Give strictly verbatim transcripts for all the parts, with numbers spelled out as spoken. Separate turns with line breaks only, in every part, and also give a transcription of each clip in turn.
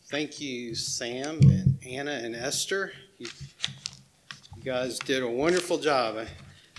Thank you, Sam and Anna and Esther. You, you guys did a wonderful job. I,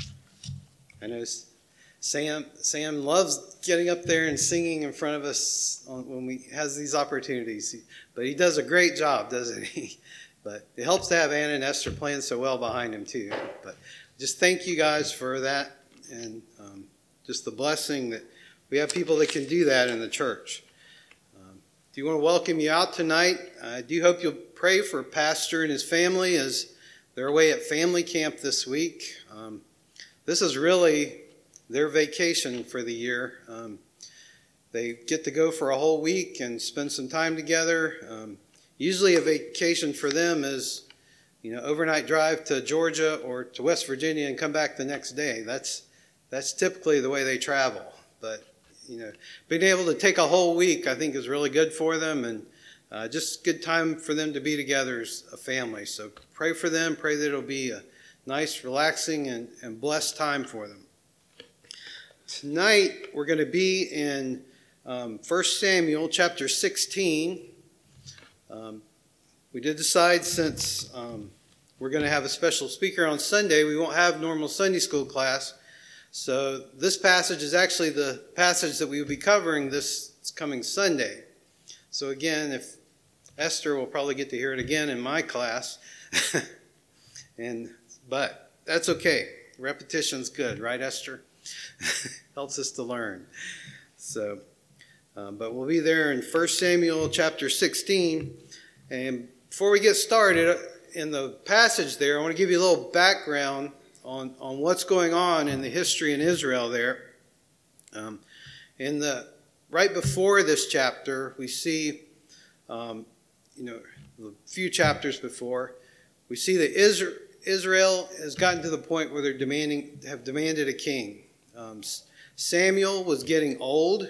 I know Sam Sam loves getting up there and singing in front of us on, when we has these opportunities. He, but he does a great job, doesn't he? But it helps to have Anna and Esther playing so well behind him too. But just thank you guys for that, and um, just the blessing that we have people that can do that in the church. Do you want to welcome you out tonight? I do hope you'll pray for Pastor and his family as they're away at family camp this week. Um, this is really their vacation for the year. Um, they get to go for a whole week and spend some time together. Um, usually a vacation for them is, you know, overnight drive to Georgia or to West Virginia and come back the next day. That's that's typically the way they travel. But you know, being able to take a whole week, I think, is really good for them, and uh, just good time for them to be together as a family. So pray for them. Pray that it'll be a nice, relaxing, and, and blessed time for them. Tonight, we're going to be in um, First Samuel chapter sixteen. Um, we did decide, since um, we're going to have a special speaker on Sunday, we won't have normal Sunday school class. So this passage is actually the passage that we will be covering this coming Sunday. So again, if Esther will probably get to hear it again in my class, and but that's okay. Repetition's good, right, Esther? Helps us to learn. So, um, but we'll be there in First Samuel chapter sixteen. And before we get started in the passage there, I want to give you a little background On, on what's going on in the history in Israel there. Um, in the right before this chapter, we see, um, you know, a few chapters before, we see that Israel, Israel has gotten to the point where they're demanding, have demanded a king. Um, Samuel was getting old,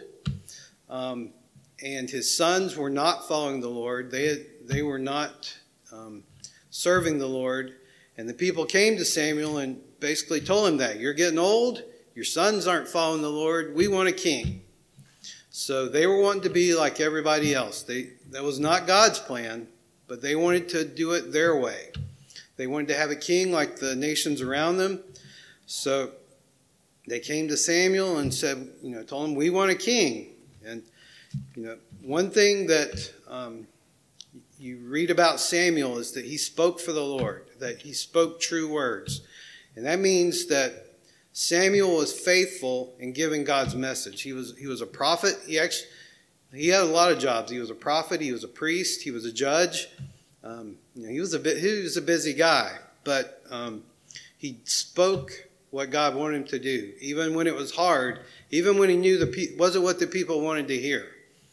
um, and his sons were not following the Lord. They had, they were not um, serving the Lord. And the people came to Samuel and basically told him that. You're getting old. Your sons aren't following the Lord. We want a king. So they were wanting to be like everybody else. They, that was not God's plan, but they wanted to do it their way. They wanted to have a king like the nations around them. So they came to Samuel and said, you know, told him, we want a king. And, you know, one thing that um, you read about Samuel is that he spoke for the Lord, that he spoke true words. And that means that Samuel was faithful in giving God's message. He was he was a prophet. He actually he had a lot of jobs. He was a prophet. He was a priest. He was a judge. Um, you know, he was a bit he was a busy guy, but um, he spoke what God wanted him to do, even when it was hard, even when he knew the pe- wasn't what the people wanted to hear.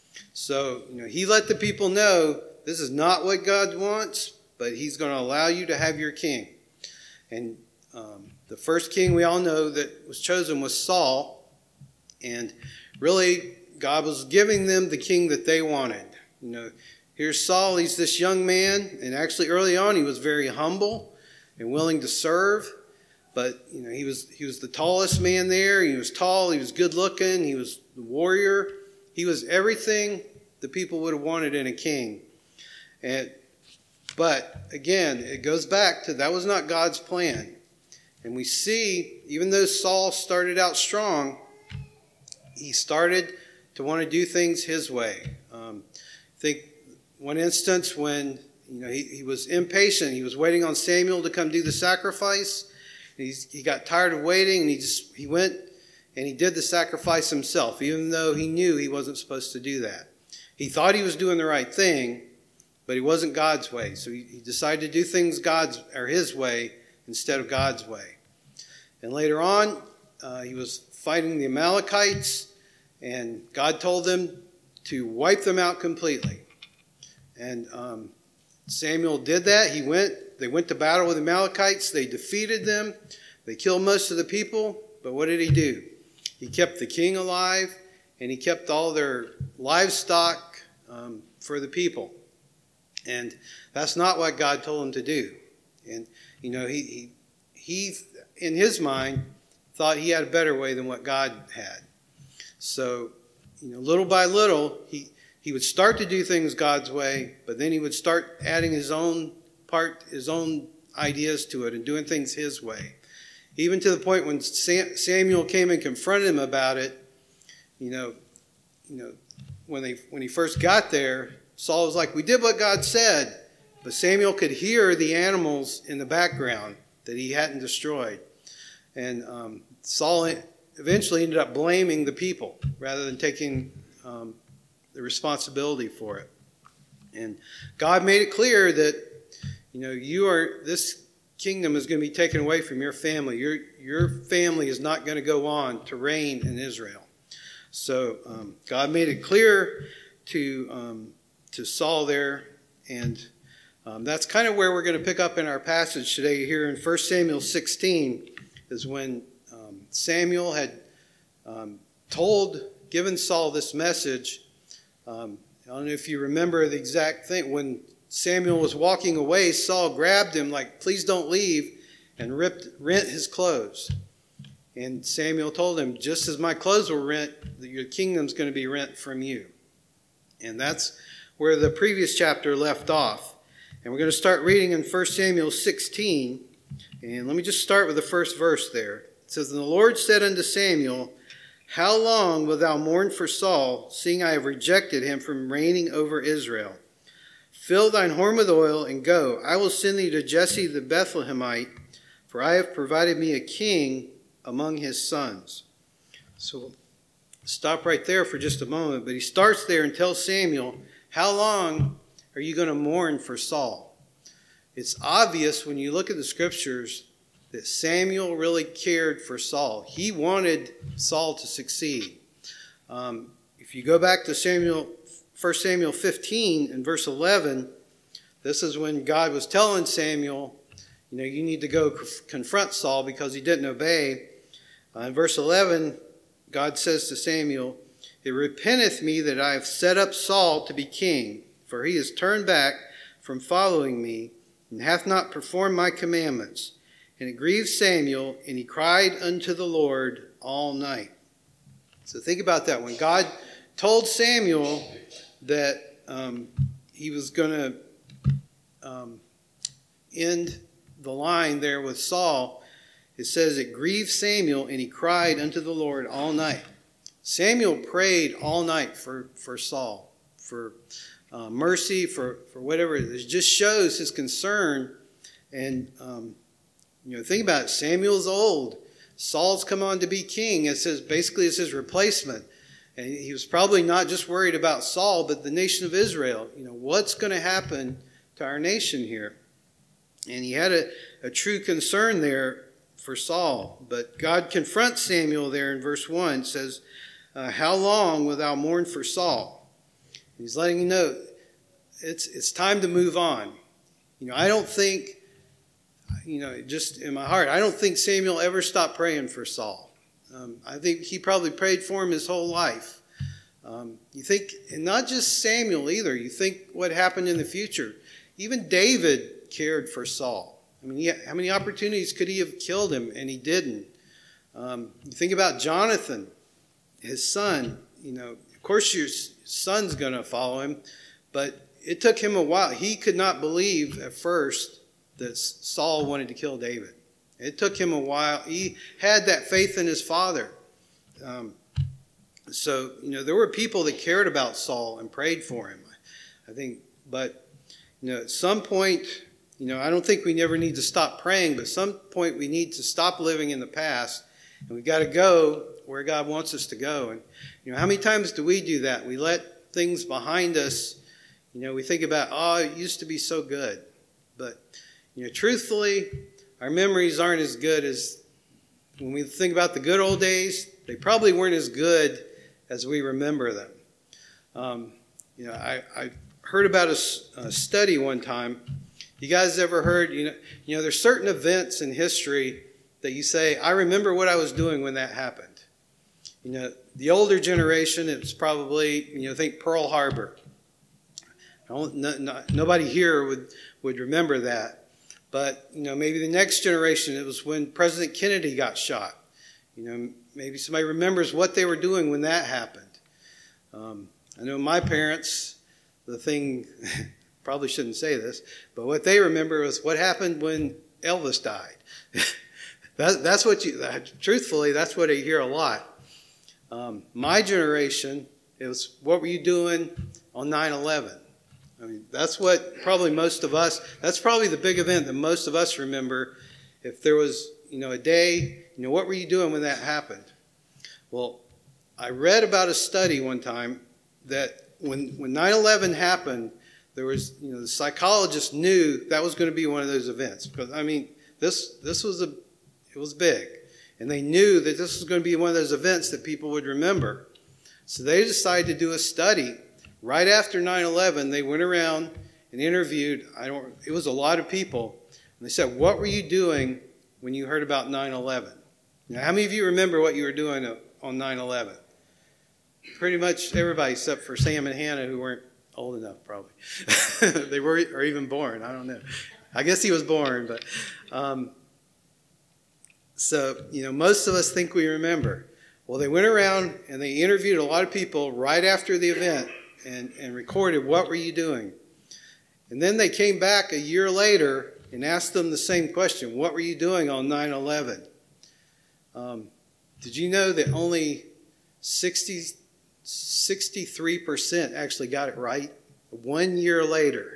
So you know, he let the people know this is not what God wants, but he's going to allow you to have your king. And um, the first king we all know that was chosen was Saul. And really, God was giving them the king that they wanted. You know, here's Saul. He's this young man. And actually, early on, he was very humble and willing to serve. But, you know, he was he was the tallest man there. He was tall. He was good looking. He was the warrior. He was everything the people would have wanted in a king. And, but again, it goes back to that was not God's plan. And we see, even though Saul started out strong, he started to want to do things his way. Um, I think one instance when you know he, he was impatient, he was waiting on Samuel to come do the sacrifice. He's, he got tired of waiting, and he just he went and he did the sacrifice himself, even though he knew he wasn't supposed to do that. He thought he was doing the right thing, but it wasn't God's way. So he, he decided to do things God's or his way instead of God's way. And later on, uh, he was fighting the Amalekites, and God told them to wipe them out completely. And um, Samuel did that. He went. They went to battle with the Amalekites. They defeated them. They killed most of the people. But what did he do? He kept the king alive, and he kept all their livestock um, for the people. And that's not what God told him to do. And, you know, he, he, he, in his mind, thought he had a better way than what God had. So, you know, little by little, he he would start to do things God's way, but then he would start adding his own part, his own ideas to it and doing things his way. Even to the point when Sam, Samuel came and confronted him about it, you know, you know, when they when he first got there, Saul was like, "We did what God said," but Samuel could hear the animals in the background that he hadn't destroyed, and um, Saul eventually ended up blaming the people rather than taking um, the responsibility for it. And God made it clear that, you know, you are this kingdom is going to be taken away from your family. Your your family is not going to go on to reign in Israel. So um, God made it clear to um, to Saul there, and um, that's kind of where we're going to pick up in our passage today. Here in First Samuel sixteen is when um, Samuel had um, told, given Saul this message. Um, I don't know if you remember the exact thing. When Samuel was walking away, Saul grabbed him like, "Please don't leave," and ripped rent his clothes. And Samuel told him, "Just as my clothes were rent, your kingdom's going to be rent from you." And that's where the previous chapter left off. And we're going to start reading in First Samuel sixteen. And let me just start with the first verse there. It says, "And the Lord said unto Samuel, How long wilt thou mourn for Saul, seeing I have rejected him from reigning over Israel? Fill thine horn with oil, and go. I will send thee to Jesse the Bethlehemite, for I have provided me a king among his sons." So stop right there for just a moment. But he starts there and tells Samuel, how long are you going to mourn for Saul? It's obvious when you look at the scriptures that Samuel really cared for Saul. He wanted Saul to succeed. Um, if you go back to Samuel, First Samuel fifteen and verse eleven, this is when God was telling Samuel, you know, you need to go confront Saul because he didn't obey. Uh, in verse eleven, God says to Samuel, "It repenteth me that I have set up Saul to be king, for he has turned back from following me, and hath not performed my commandments. And it grieved Samuel, and he cried unto the Lord all night." So think about that. When God told Samuel that um, he was going to um, end the line there with Saul, it says it grieved Samuel, and he cried unto the Lord all night. Samuel prayed all night for, for Saul, for uh, mercy, for, for whatever. It just shows his concern. And, um, you know, think about it. Samuel's old. Saul's come on to be king. It says basically it's his replacement. And he was probably not just worried about Saul, but the nation of Israel. You know, what's going to happen to our nation here? And he had a, a true concern there for Saul. But God confronts Samuel there in verse one. It says, uh, "How long wilt thou mourn for Saul?" And he's letting you know it's it's time to move on. You know, I don't think, you know, just in my heart, I don't think Samuel ever stopped praying for Saul. Um, I think he probably prayed for him his whole life. Um, you think, and not just Samuel either. You think what happened in the future. Even David cared for Saul. I mean, he, how many opportunities could he have killed him, and he didn't? Um, you think about Jonathan, his son. You know, of course your son's going to follow him, but it took him a while. He could not believe at first that Saul wanted to kill David. It took him a while. He had that faith in his father. Um, so, you know, there were people that cared about Saul and prayed for him, I think. But, you know, at some point, you know, I don't think we never need to stop praying, but at some point we need to stop living in the past, and we've got to go where God wants us to go. And, you know, how many times do we do that? We let things behind us. You know, we think about, oh, it used to be so good. But, you know, truthfully, our memories aren't as good as when we think about the good old days. They probably weren't as good as we remember them. Um, you know, I, I heard about a, a study one time. You guys ever heard, you know, you know, there's certain events in history that you say, I remember what I was doing when that happened. You know, the older generation, it's probably, you know, think Pearl Harbor. No, no, nobody here would, would remember that. But, you know, maybe the next generation, it was when President Kennedy got shot. You know, maybe somebody remembers what they were doing when that happened. Um, I know my parents, the thing, probably shouldn't say this, but what they remember was what happened when Elvis died. that, that's what you, that, truthfully, that's what I hear a lot. Um, my generation, it was, what were you doing on nine eleven? I mean, that's what probably most of us, that's probably the big event that most of us remember. If there was, you know, a day, you know, what were you doing when that happened? Well, I read about a study one time that when when nine eleven happened, there was, you know, the psychologists knew that was going to be one of those events. Because, I mean, this this was a, it was big. And they knew that this was going to be one of those events that people would remember. So they decided to do a study. Right after nine eleven, they went around and interviewed, I don't, it was a lot of people. And they said, what were you doing when you heard about nine eleven? Now, how many of you remember what you were doing on nine eleven? Pretty much everybody except for Sam and Hannah, who weren't old enough, probably. They were, or even born. I don't know. I guess he was born. But um, so, you know, most of us think we remember. Well, they went around and they interviewed a lot of people right after the event and, and recorded, what were you doing? And then they came back a year later and asked them the same question, what were you doing on nine eleven? Um, did you know that only sixty, sixty-three percent actually got it right one year later?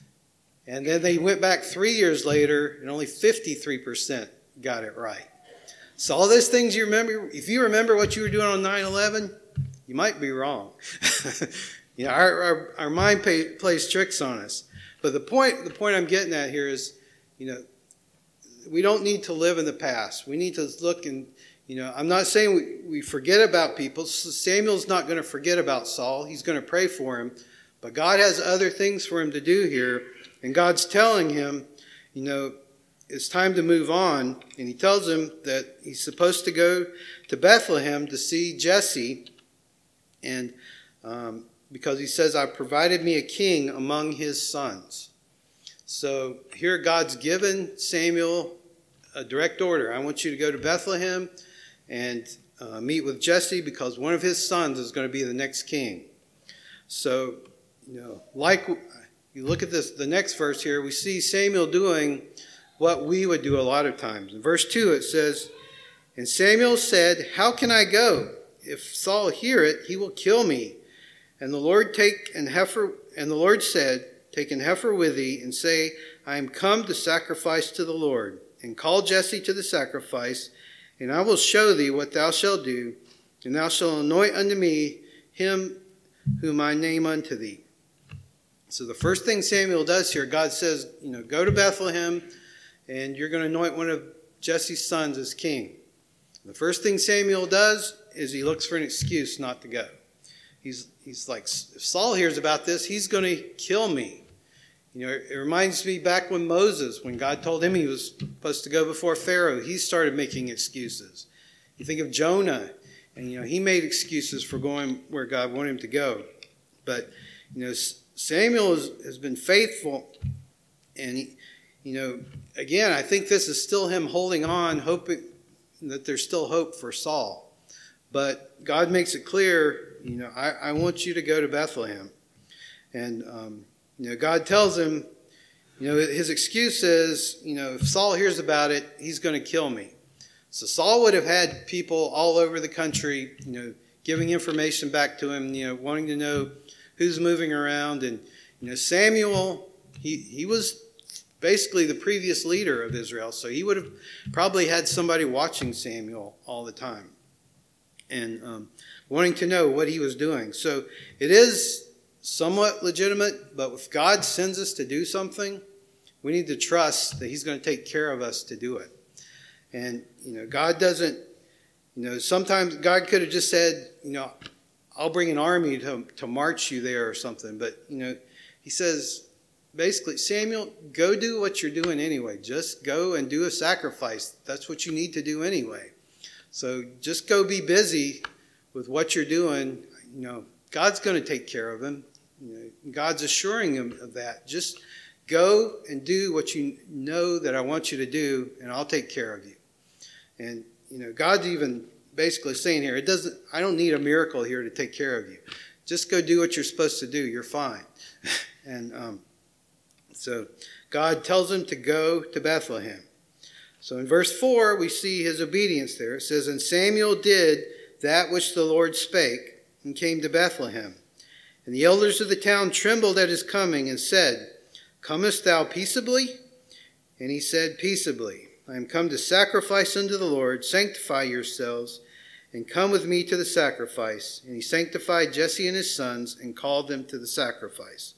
And then they went back three years later and only fifty-three percent got it right. So all those things you remember, if you remember what you were doing on nine eleven, you might be wrong. You know, our, our, our mind pay, plays tricks on us. But the point, the point I'm getting at here is, you know, we don't need to live in the past. We need to look and, you know, I'm not saying we, we forget about people. Samuel's not going to forget about Saul. He's going to pray for him. But God has other things for him to do here. And God's telling him, you know, it's time to move on. And he tells him that he's supposed to go to Bethlehem to see Jesse. And um, because he says, I provided me a king among his sons. So here God's given Samuel a direct order. I want you to go to Bethlehem and uh, meet with Jesse because one of his sons is going to be the next king. So, you know, like you look at this, the next verse here, we see Samuel doing what we would do a lot of times. In verse two, it says, and Samuel said, how can I go? If Saul hear it, he will kill me. And the Lord take an heifer, and the Lord said, take an heifer with thee, and say, I am come to sacrifice to the Lord. And call Jesse to the sacrifice, and I will show thee what thou shalt do, and thou shalt anoint unto me him whom I name unto thee. So the first thing Samuel does here, God says, you know, go to Bethlehem, and you're going to anoint one of Jesse's sons as king. The first thing Samuel does is he looks for an excuse not to go. He's he's like, if Saul hears about this, he's going to kill me. You know, it reminds me back when Moses, when God told him he was supposed to go before Pharaoh, he started making excuses. You think of Jonah, and, you know, he made excuses for going where God wanted him to go. But, you know, Samuel has, has been faithful, and, he, you know, again, I think this is still him holding on, hoping that there's still hope for Saul. But God makes it clear, you know, I, I want you to go to Bethlehem. And, um, you know, God tells him, you know, his excuse is, you know, if Saul hears about it, he's going to kill me. So Saul would have had people all over the country, you know, giving information back to him, you know, wanting to know who's moving around. And, you know, Samuel, he, he was basically the previous leader of Israel. So he would have probably had somebody watching Samuel all the time and um, wanting to know what he was doing. So it is somewhat legitimate, but if God sends us to do something, we need to trust that he's going to take care of us to do it. And, you know, God doesn't, you know, sometimes God could have just said, you know, I'll bring an army to, to march you there or something. But, you know, he says, basically, Samuel, go do what you're doing anyway. Just go and do a sacrifice. That's what you need to do anyway. So just go be busy with what you're doing. You know, God's going to take care of him. You know, God's assuring him of that. Just go and do what you know that I want you to do, and I'll take care of you. And, you know, God's even basically saying here, it doesn't, I don't need a miracle here to take care of you. just go do what you're supposed to do. You're fine. and um, so God tells him to go to Bethlehem. So in verse four, we see his obedience there. It says, and Samuel did that which the Lord spake, and came to Bethlehem. And the elders of the town trembled at his coming, and said, comest thou peaceably? And he said, peaceably. I am come to sacrifice unto the Lord. Sanctify yourselves, and come with me to the sacrifice. And he sanctified Jesse and his sons, and called them to the sacrifice.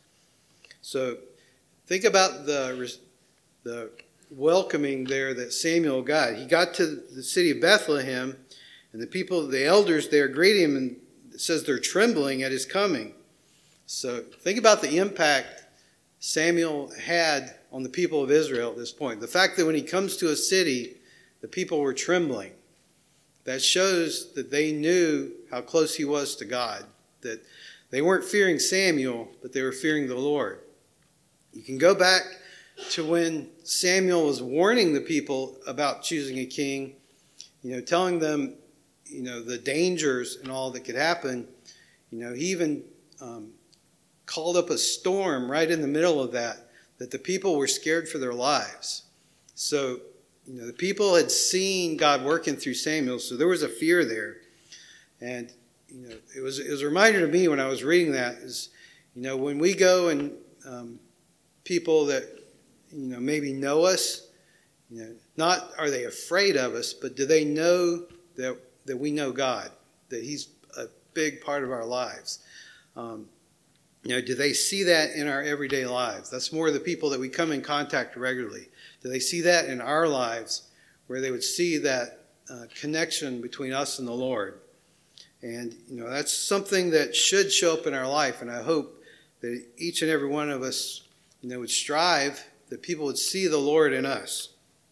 So think about the, the welcoming there that Samuel got. He got to the city of Bethlehem, and the people, the elders there greet him, and it says they're trembling at his coming. So think about the impact Samuel had on the people of Israel at this point. The fact that when he comes to a city, the people were trembling. That shows that they knew how close he was to God. That they weren't fearing Samuel, but they were fearing the Lord. You can go back to when Samuel was warning the people about choosing a king, you know, telling them, you know, the dangers and all that could happen. You know, he even um, called up a storm right in the middle of that, that the people were scared for their lives. So, you know, the people had seen God working through Samuel, so there was a fear there. And, you know, it was, it was a reminder to me when I was reading that is, you know, when we go and um, people that, you know, maybe know us, you know, not are they afraid of us, but do they know that that we know God, that he's a big part of our lives? Um, you know, do they see that in our everyday lives? That's more the people that we come in contact regularly. Do they see that in our lives, where they would see that uh, connection between us and the Lord? And, you know, that's something that should show up in our life, and I hope that each and every one of us, you know, would strive that people would see the Lord in us.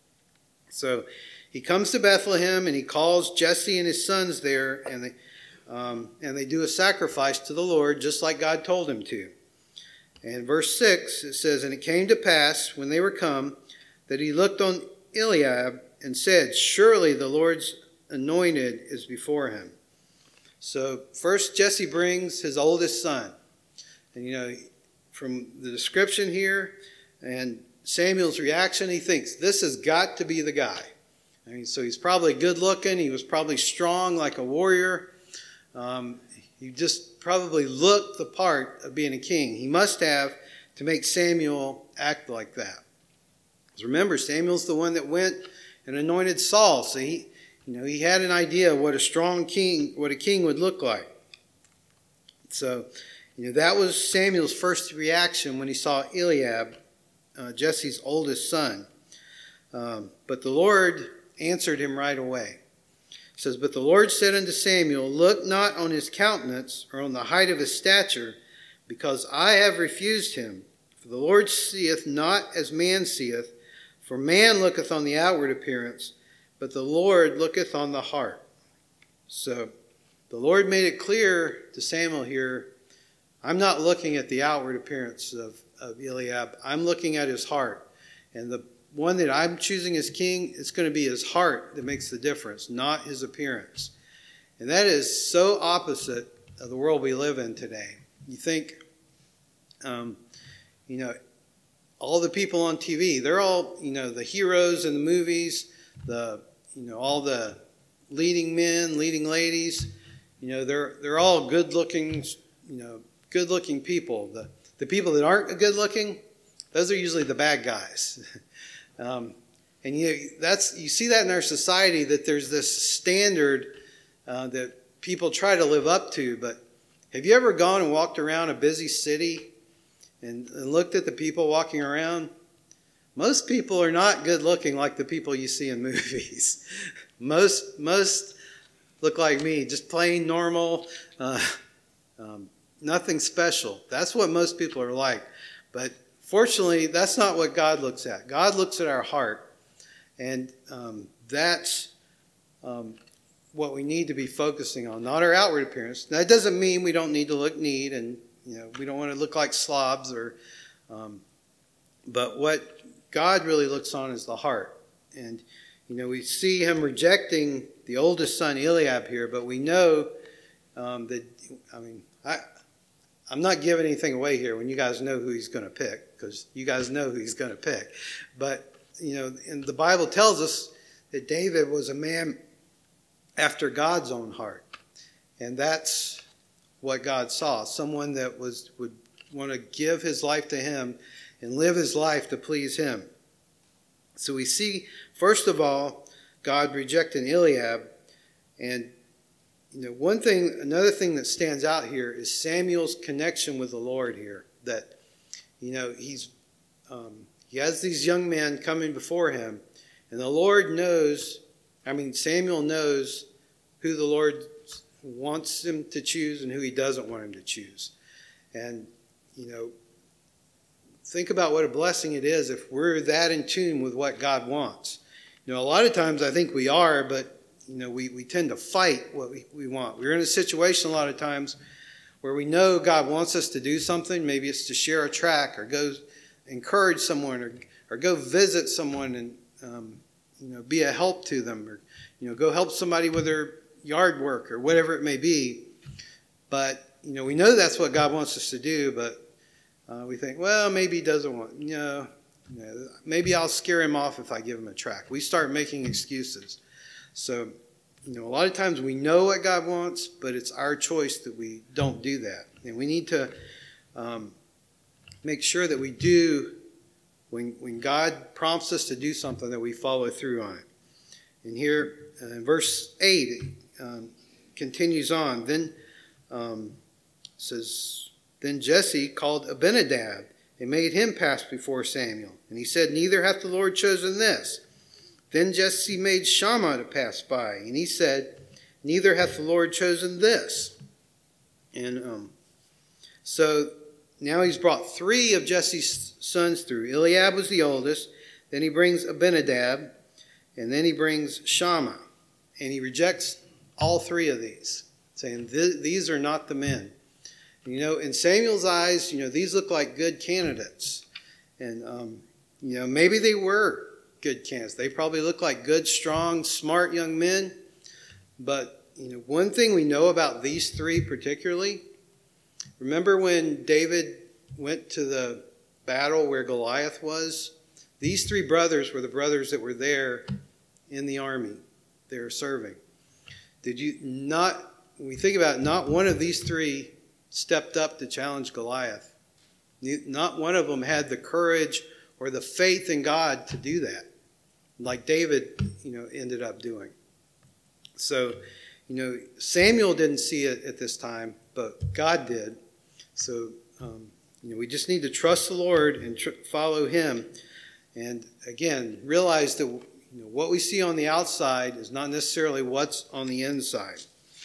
So he comes to Bethlehem, and he calls Jesse and his sons there, and they, um, and they do a sacrifice to the Lord, just like God told him to. And verse six, it says, and it came to pass, when they were come, that he looked on Eliab and said, surely the Lord's anointed is before him. So first Jesse brings his oldest son. And, you know, from the description here and Samuel's reaction, he thinks, this has got to be the guy. I mean, so he's probably good looking. He was probably strong like a warrior. Um, he just probably looked the part of being a king. He must have to make Samuel act like that. Because remember, Samuel's the one that went and anointed Saul. So he, you know, he had an idea of what a strong king, what a king would look like. So, you know, that was Samuel's first reaction when he saw Eliab, uh, Jesse's oldest son. Um, but the Lord answered him right away. It says, but the Lord said unto Samuel, look not on his countenance or on the height of his stature, because I have refused him. For the Lord seeth not as man seeth, for man looketh on the outward appearance, but the Lord looketh on the heart. So the Lord made it clear to Samuel here, I'm not looking at the outward appearance of, of Eliab. I'm looking at his heart. And the one that I'm choosing as king, it's going to be his heart that makes the difference, not his appearance. And that is so opposite of the world we live in today. You think, um, you know, all the people on T V, they're all, you know, the heroes in the movies, the, you know, all the leading men, leading ladies, you know, they're they're all good-looking, you know, good-looking people. The the people that aren't good-looking, those are usually the bad guys. Um, and you that's you see that in our society, that there's this standard uh, that people try to live up to. But have you ever gone and walked around a busy city and, and looked at the people walking around? Most people are not good looking like the people you see in movies. most most look like me, just plain normal, uh, um, nothing special. That's what most people are like. But fortunately, that's not what God looks at. God looks at our heart, and um, that's um, what we need to be focusing on, not our outward appearance. That doesn't mean we don't need to look neat, and you know we don't want to look like slobs, or. Um, but what God really looks on is the heart, and you know we see him rejecting the oldest son Eliab here, but we know um, that I mean I I'm not giving anything away here when you guys know who he's going to pick, because you guys know who he's going to pick. But, you know, and the Bible tells us that David was a man after God's own heart. And that's what God saw, someone that was would want to give his life to him and live his life to please him. So we see, first of all, God rejecting Eliab. And you know, one thing, another thing that stands out here is Samuel's connection with the Lord here. That, you know, he's um, he has these young men coming before him, and the Lord knows, I mean, Samuel knows who the Lord wants him to choose and who he doesn't want him to choose. And, you know, think about what a blessing it is if we're that in tune with what God wants. You know, a lot of times I think we are, but, you know, we, we tend to fight what we, we want. We're in a situation a lot of times where we know God wants us to do something. Maybe it's to share a tract or go encourage someone or, or go visit someone and, um, you know, be a help to them, or, you know, go help somebody with their yard work or whatever it may be. But, you know, we know that's what God wants us to do, but uh, we think, well, maybe he doesn't want, you know, you know, maybe I'll scare him off if I give him a tract. We start making excuses. So, you know, a lot of times we know what God wants, but it's our choice that we don't do that. And we need to um, make sure that we do, when, when God prompts us to do something, that we follow through on it. And here uh, in verse eight, it um, continues on. Then um, says, Then Jesse called Abinadab and made him pass before Samuel. And he said, Neither hath the Lord chosen this. Then Jesse made Shammah to pass by. And he said, Neither hath the Lord chosen this. And um, so now he's brought three of Jesse's sons through. Eliab was the oldest. Then he brings Abinadab. And then he brings Shammah. And he rejects all three of these, saying, These are not the men. You know, in Samuel's eyes, you know, these look like good candidates. And, um, you know, maybe they were good candidates. They probably look like good, strong, smart young men. But, you know, one thing we know about these three particularly, remember when David went to the battle where Goliath was? These three brothers were the brothers that were there in the army. They were serving. Did you not, when we think about it, not one of these three stepped up to challenge Goliath. Not one of them had the courage or the faith in God to do that, like David, you know, ended up doing. So, you know, Samuel didn't see it at this time, but God did. So, um, you know, we just need to trust the Lord and tr- follow him. And again, realize that, you know, what we see on the outside is not necessarily what's on the inside.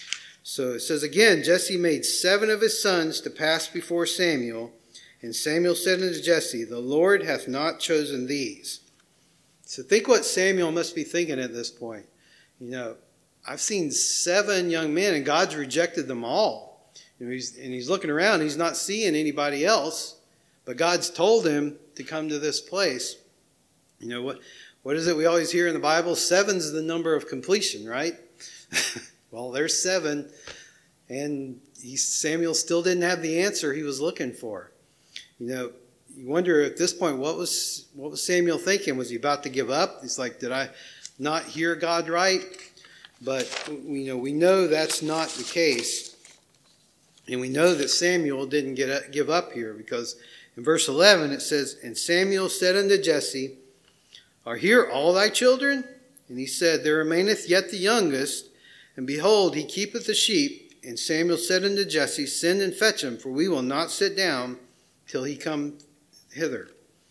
So it says again, Jesse made seven of his sons to pass before Samuel. And Samuel said unto Jesse, The Lord hath not chosen these. So think what Samuel must be thinking at this point. You know, I've seen seven young men and God's rejected them all. You know, he's, and he's looking around, he's not seeing anybody else. But God's told him to come to this place. You know, what, what is it we always hear in the Bible? Seven's the number of completion, right? Well, there's seven, and he, Samuel still didn't have the answer he was looking for. You know, you wonder at this point, what was what was Samuel thinking? Was he about to give up? He's like, did I not hear God right? But, you know, we know that's not the case. And we know that Samuel didn't get give up here, because in verse eleven it says, And Samuel said unto Jesse, Are here all thy children? And he said, There remaineth yet the youngest, and behold, he keepeth the sheep. And Samuel said unto Jesse, Send and fetch him, for we will not sit down till he come hither.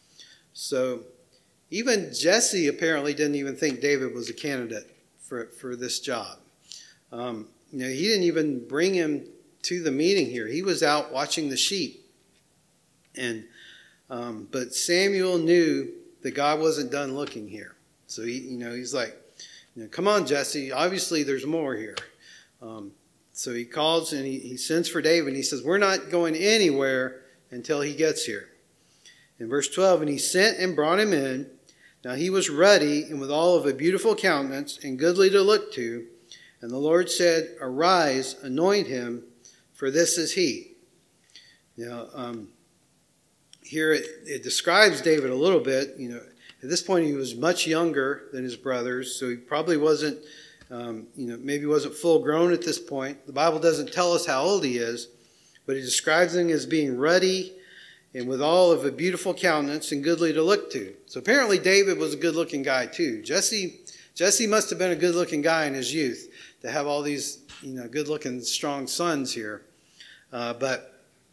So even Jesse apparently didn't even think David was a candidate for, for this job. Um, you know, he didn't even bring him to the meeting here. He was out watching the sheep. And um, but Samuel knew that God wasn't done looking here. So he, you know, he's like, you know, come on, Jesse. Obviously, there's more here. Um, so he calls and he, he sends for David. And he says, we're not going anywhere until he gets here. In verse twelve, and he sent and brought him in. Now he was ruddy and with all of a beautiful countenance and goodly to look to. And the Lord said, Arise, anoint him, for this is he. You know, um, here it, it describes David a little bit. You know, at this point he was much younger than his brothers, so he probably wasn't, um, you know, maybe wasn't full grown at this point. The Bible doesn't tell us how old he is, but it describes him as being ruddy and with all of a beautiful countenance and goodly to look to. So apparently David was a good-looking guy too. Jesse, Jesse must have been a good-looking guy in his youth to have all these, you know, good-looking, strong sons here. Uh, but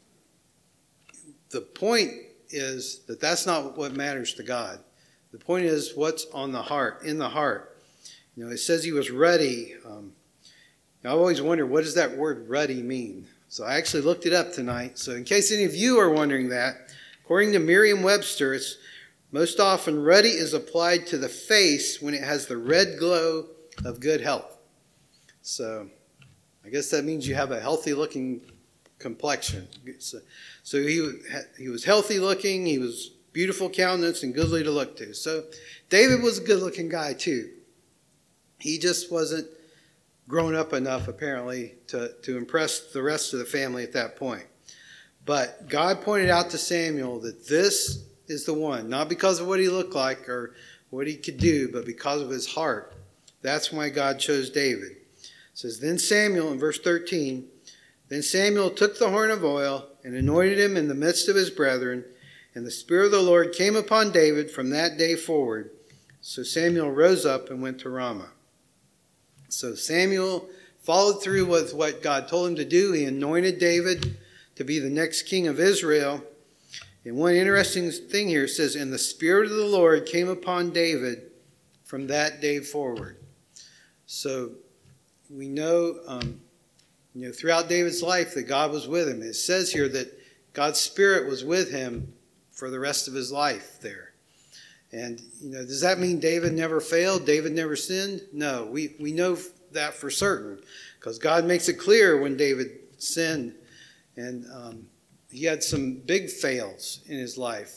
the point is that that's not what matters to God. The point is what's on the heart, in the heart. You know, it says he was ruddy. Um, I always wonder, what does that word ruddy mean? So I actually looked it up tonight. So in case any of you are wondering that, according to Merriam-Webster, it's most often ruddy is applied to the face when it has the red glow of good health. So I guess that means you have a healthy-looking complexion. So, so he, he was healthy-looking, he was beautiful countenance and goodly to look to. So David was a good-looking guy too. He just wasn't grown up enough, apparently, to, to impress the rest of the family at that point. But God pointed out to Samuel that this is the one, not because of what he looked like or what he could do, but because of his heart. That's why God chose David. It says, then Samuel, in verse thirteen, then Samuel took the horn of oil and anointed him in the midst of his brethren, and the Spirit of the Lord came upon David from that day forward. So Samuel rose up and went to Ramah. So Samuel followed through with what God told him to do. He anointed David to be the next king of Israel. And one interesting thing here says, and the Spirit of the Lord came upon David from that day forward. So we know, um, you know, throughout David's life that God was with him. It says here that God's Spirit was with him for the rest of his life there. And, you know, does that mean David never failed? David never sinned? No, we, we know that for certain because God makes it clear when David sinned. And um, he had some big fails in his life.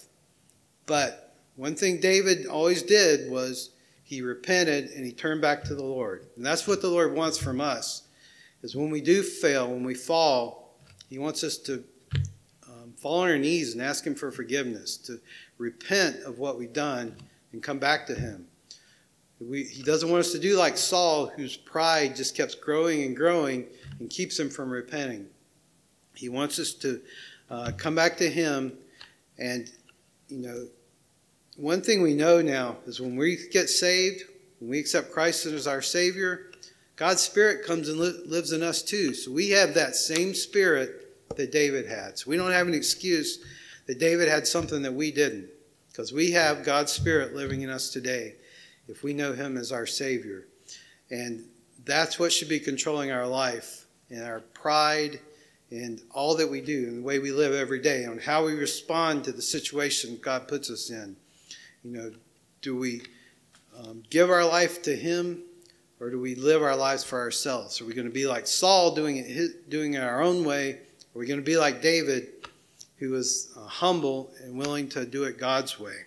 But one thing David always did was he repented and he turned back to the Lord. And that's what the Lord wants from us, is when we do fail, when we fall, he wants us to um, fall on our knees and ask him for forgiveness, to repent of what we've done and come back to him. We, he doesn't want us to do like Saul, whose pride just kept growing and growing and keeps him from repenting. He wants us to uh, come back to him. And, you know, one thing we know now is when we get saved, when we accept Christ as our Savior, God's Spirit comes and li- lives in us too. So we have that same Spirit that David had. So we don't have an excuse that David had something that we didn't, because we have God's Spirit living in us today if we know him as our Savior. And that's what should be controlling our life and our pride and all that we do and the way we live every day, on how we respond to the situation God puts us in. You know, do we um, give our life to him, or do we live our lives for ourselves? Are we going to be like Saul, doing it his, doing it our own way? Are we going to be like David, who was uh, humble and willing to do it God's way?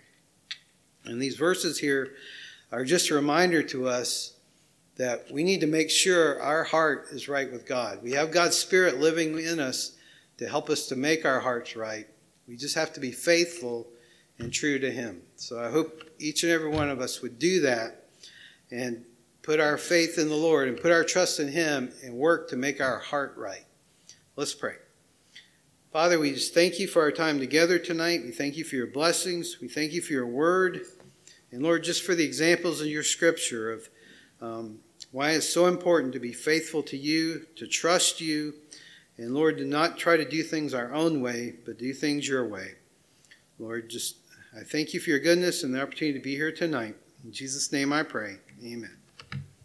And these verses here are just a reminder to us that we need to make sure our heart is right with God. We have God's Spirit living in us to help us to make our hearts right. We just have to be faithful and true to him. So I hope each and every one of us would do that and put our faith in the Lord and put our trust in him and work to make our heart right. Let's pray. Father, we just thank you for our time together tonight. We thank you for your blessings. We thank you for your word. And Lord, just for the examples in your scripture of um, why it's so important to be faithful to you, to trust you, and Lord, to not try to do things our own way, but do things your way. Lord, just I thank you for your goodness and the opportunity to be here tonight. In Jesus' name I pray. Amen.